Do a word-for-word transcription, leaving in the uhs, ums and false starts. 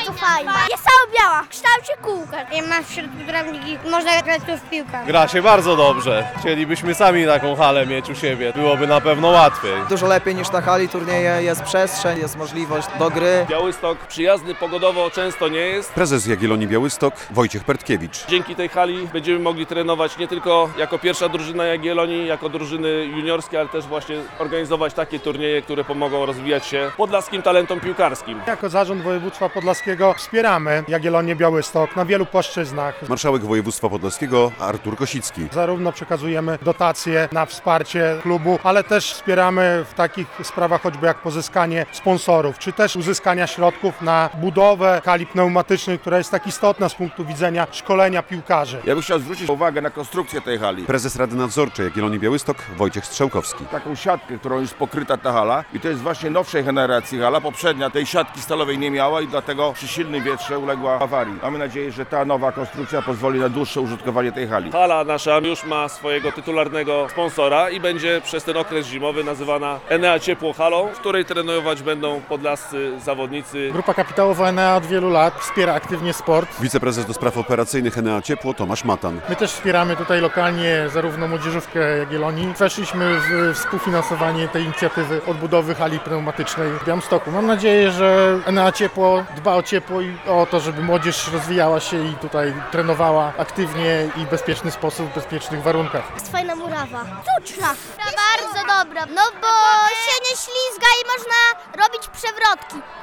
bardzo fajna. Jest cała biała, w kształcie kółka. I ma w środku trawniki, można grać tu w piłkę. Gra się bardzo dobrze. Chcielibyśmy sami taką halę mieć u siebie. Byłoby na pewno łatwiej. Dużo lepiej niż na hali turnieje, jest przestrzeń, jest możliwość do gry. Białystok przyjazny pogodowo często nie jest. Prezes Jagiellonii Białystok Wojciech Pertkiewicz. Dzięki tej hali będziemy mogli trenować nie tylko jako pierwsza drużyna Jagiellonii, jako drużyny juniorskie, ale też właśnie organizować takie turnieje, które pomogą rozwijać się podlaskim talentom piłkarskim. Jako Zarząd Województwa Podlaskiego wspieramy Jagiellonię Białystok na wielu płaszczyznach. Marszałek województwa podlaskiego Artur Kosicki. Zarówno przekazujemy dotacje na wsparcie klubu, ale też wspieramy w takich sprawach choćby jak pozyskanie sponsorów, czy też uzyskania środków na budowę hali pneumatycznej, która jest tak istotna z punktu widzenia szkolenia piłkarzy. Ja bym chciał zwrócić uwagę na konstrukcję tej hali. Prezes Rady Nadzorczej Jagiellonii Białystok Wojciech Strzałkowski. Taką siatkę, którą jest pokryta ta hala i to jest właśnie nowszej generacji hala. Poprzednia tej siatki stalowej nie miała i dlatego przy silnym wietrze uległa awarii. Mamy nadzieję, że ta nowa konstrukcja pozwoli na dłuższe użytkowanie tej hali. Hala nasza już ma swojego tytularnego sponsora i będzie przez ten okres zimowy nazywana Enea Ciepło Halą, w której trenować będą podlascy zawodnicy. Grupa kapitałowa Enea od wielu lat wspiera aktywnie sport. Wiceprezes do spraw operacyjnych Enea Ciepło Tomasz Matan. My też wspieramy tutaj lokalnie zarówno młodzieżówkę Jagiellonii. Weszliśmy w współfinansowanie tej inicjatywy odbudowy hali pneumatycznej w Białymstoku. Mam nadzieję, że Enea Ciepło dba o ciepło i o to, żeby młodzież rozwijała się i tutaj trenowała aktywnie i w bezpieczny sposób, w bezpiecznych warunkach. Jest fajna murawa. Tuczna. Bardzo dobra, no bo się nie ślizga i można robić przewrotki.